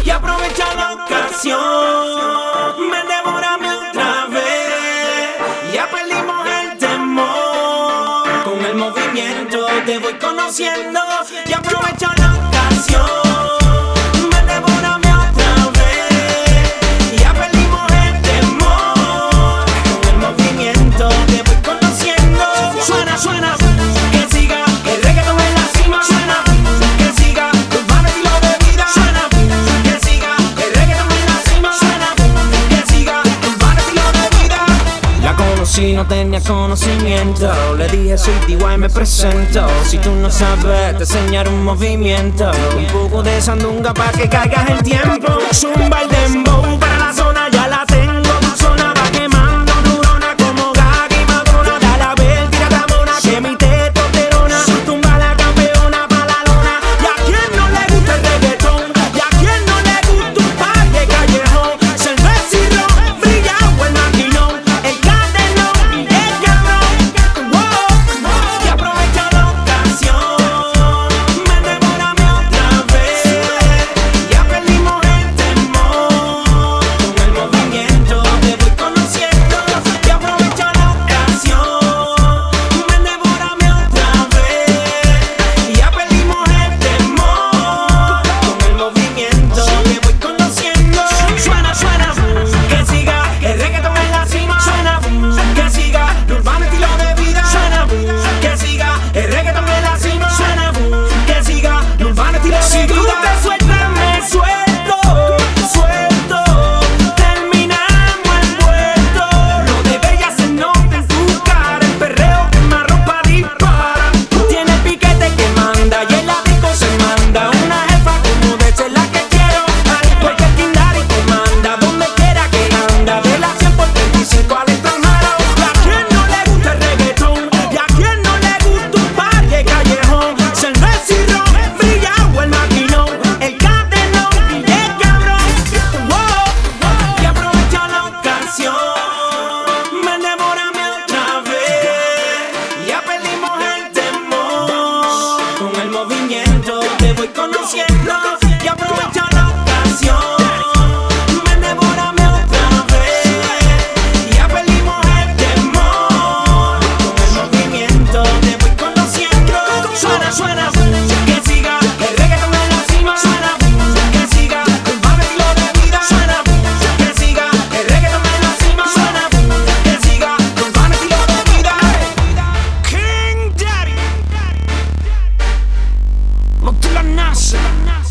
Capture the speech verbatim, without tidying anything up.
y aprovecha la ocasión. Me devórame otra vez, ya perdimos el temor. Con el movimiento te voy conociendo y aprovecha la ocasión. Suena, que siga el reggaetón en la cima. Suena, que siga urbano estilo de vida. Suena, que siga el reggaetón en la cima. Suena, que siga urbano estilo de vida. La conocí, no tenía conocimiento. Le dije soy D Y, me presento. Si tú no sabes, te enseñaré un movimiento. Un poco de sandunga para que caigas el tiempo. Zumba el dembow para la zona, ya la tengo. Tu zona va quemando neurona como Gaga y Madonna. Dale a ver, tira la mona, que mi testosterona tumba la campeona pa' la lona. Y a quien no le gusta el reggaetón, y a quien no le gusta un par de callejón. Cerveza y ron, brillado el maquinón, el cadenón y el cabrón. Wow. Y aprovecha la ocasión, me devórame otra vez, ya perdimos el temor. Con el movimiento te voy conociendo y aprovecha la ocasión, me devórame otra vez, ya perdimos el temor. Con el movimiento te voy conociendo. Suena, suena, que siga el reggaetón en la cima. Suena, que siga el urbano estilo de vida. Suena, que siga el reggaetón en la cima. Suena, que siga el urbano estilo de vida. Si tú te sueltas, me suelto, suelto. Terminamos envuelto. No deberías ser nota en tu cara. El perreo quema ropa dispara. Tiene el piquete que manda y el disco se manda. Una jefa como de ser la que quiero. Porque el Kindari comanda donde quiera que anda. De la cien por treinta y cinco al extranjero. Y a quien no le gusta el reggaetón, y a quien no le gusta un par de callejón. Cerveza y ron, brillado el maquinón, el cadenón y el cabrón. Wow. Y aprovecha la ocasión, me devórame otra vez, ya perdimos el temor. Con el movimiento te voy conociendo y aprovecha la ocasión, me devórame otra vez, ya perdimos el temor. Con el movimiento te voy conociendo. Suena, suena, que siga el reggaetón en la cima. Suena, que siga el urbano estilo de vida. Suena, que siga el reggaetón en la cima. Suena, que siga el urbano estilo de vida. King Daddy, Montilla Nace.